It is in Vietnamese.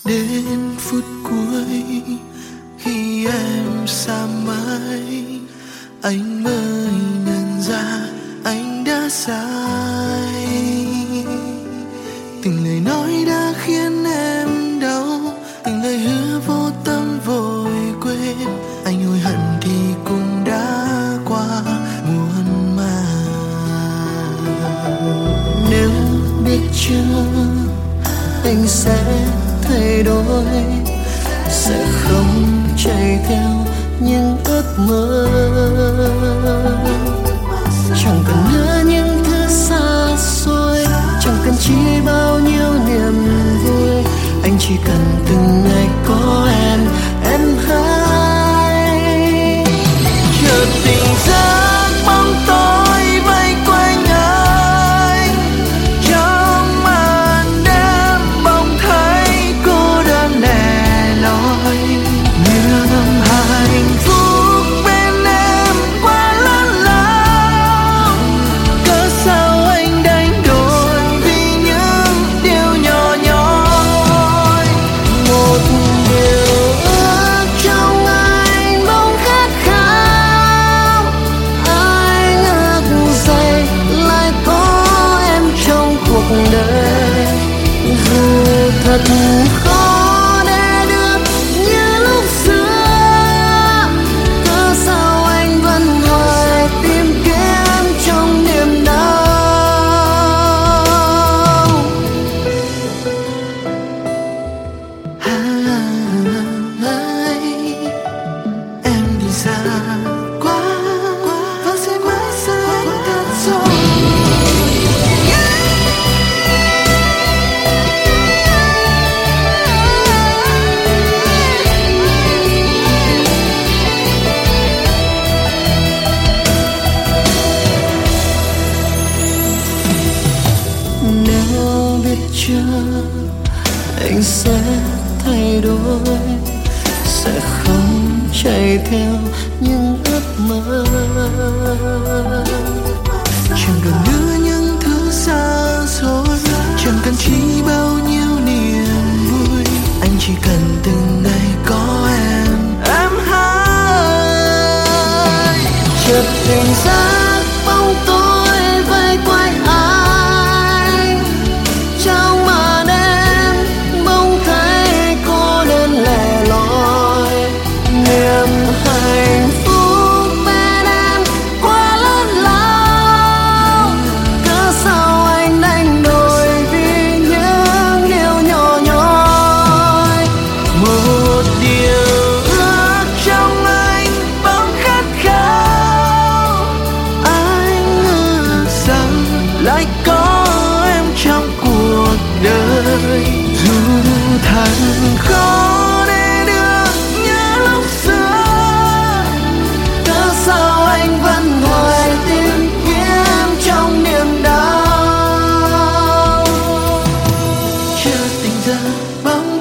Đến phút cuối khi em xa mãi, anh mới nhận ra anh đã sai. Từng lời nói đã khiến em đau, từng lời hứa vô tâm vội quên. Anh hối hận thì cũng đã qua muôn màng. Nếu biết chưa anh sẽ thay đổi, sẽ không chạy theo những ước mơ. Chẳng cần nữa những thứ xa xôi, chẳng cần chỉ bao nhiêu niềm vui. Anh chỉ cần từng ngày có em hay. Chợt tỉnh giấc bóng tối vây quanh anh, trong màn đêm bỗng thấy cô đơn lẻ loi. Niềm hạnh phúc bên em quá lớn lao, cớ sao anh đánh đổi vì những điều nhỏ nhoi. Một điều ước trong anh bỗng khát khao, anh ước dậy lại có em trong cuộc đời. Dù thật khó để được như lúc xưa, cớ sao anh vẫn hoài tìm kiếm trong niềm đau. Em đi xa quá và sẽ mãi xa anh thật rồi. Nếu biết chưa anh sẽ thay đổi, sẽ không chạy theo những ước mơ. Chẳng cần nữa những thứ xa xôi, chẳng cần chỉ bao nhiêu niềm vui. Anh chỉ cần từng ngày có em hay. Chợt tỉnh giấc bóng tối vây quanh anh, trong màn đêm bỗng thấy cô đơn lẻ loi. Niềm hạnh phúc bên em quá lớn lao, cớ sao anh đánh đổi vì những điều nhỏ nhoi. Một điều ước trong anh bỗng khát khao, anh ước rằng lại có em trong cuộc đời. Dù thật khó để được như lúc xưa, cớ sao anh vẫn hoài tìm kiếm trong niềm đau. Chưa tỉnh giờ bóng